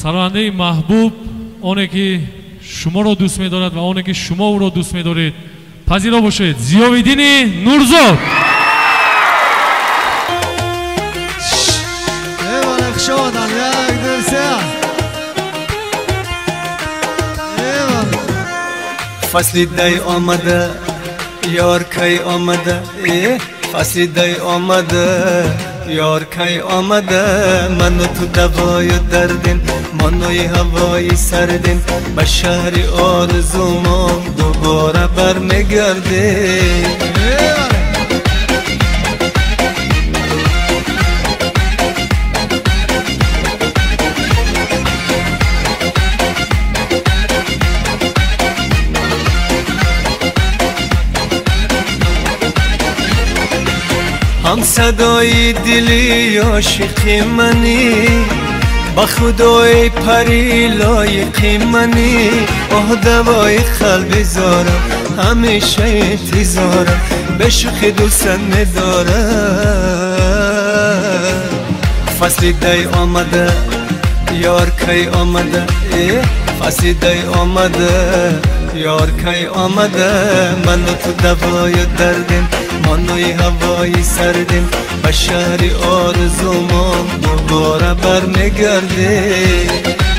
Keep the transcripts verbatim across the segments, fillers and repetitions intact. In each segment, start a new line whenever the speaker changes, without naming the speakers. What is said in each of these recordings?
سرانده محبوب، اونه که شما رو دوست می‌دارد و اونه که شما او رو دوست می‌دارید، پذیرا باشید. ضیاءالدین نورزاد.
ایوان اخشادم یک دو سه. ایوان
فصل دی آمده یار کی آمده، فصل دی آمده یار کی آمده. من و تو دوای دردیم، منوی هوای سردیم، به شهر آرزومان دوباره برمیگردیم. هم صدای دلی عاشقی منی، با خدای پری لایقی منی. آه دوای قلبی زارم، همیشه انتظارم، به شوخی دوست ندارم. فصل دی آمده یار کی آمده، فصل دی آمده یار کی آمده. من و تو دوای دردیم، منوی هوای سردیم، به شهر آرزومان دوباره برمیگردیم.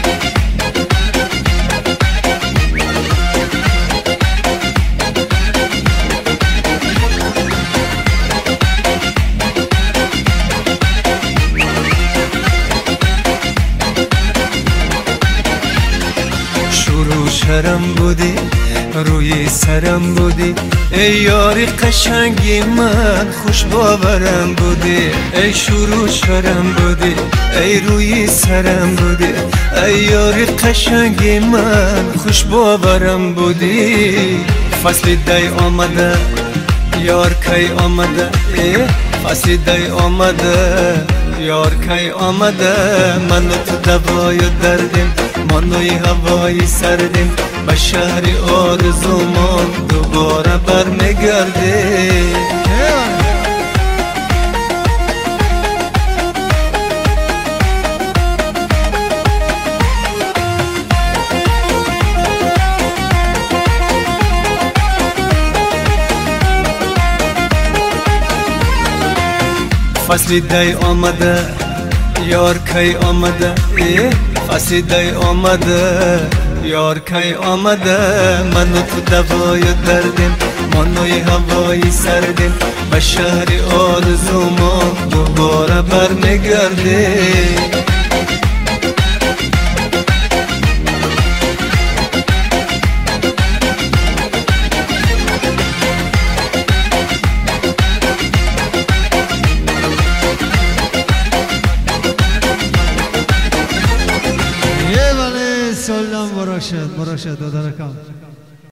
شروع شرم بودی، روی سرم بودی، ای یاری قشنگی من خوش باورم بودی. ای شروع شرم بودی، ای روی سرم بودی، ای یاری قشنگی من خوش باورم بودی. فصل دی آمده یار کی آمده، فصل دی آمده یار کی آمده. من و تو دوای دردیم، منوی هوای سردیم، به شهر آرزومان دوباره برمیگردیم. فصل دی آمده یار کی آمده، فصل دی آمده یار کی آمده. من و تو دوای دردیم، منوی هوای سردیم، به شهر آرزومان دوباره برمیگردیم.
سلام براشد براشد دادرکم.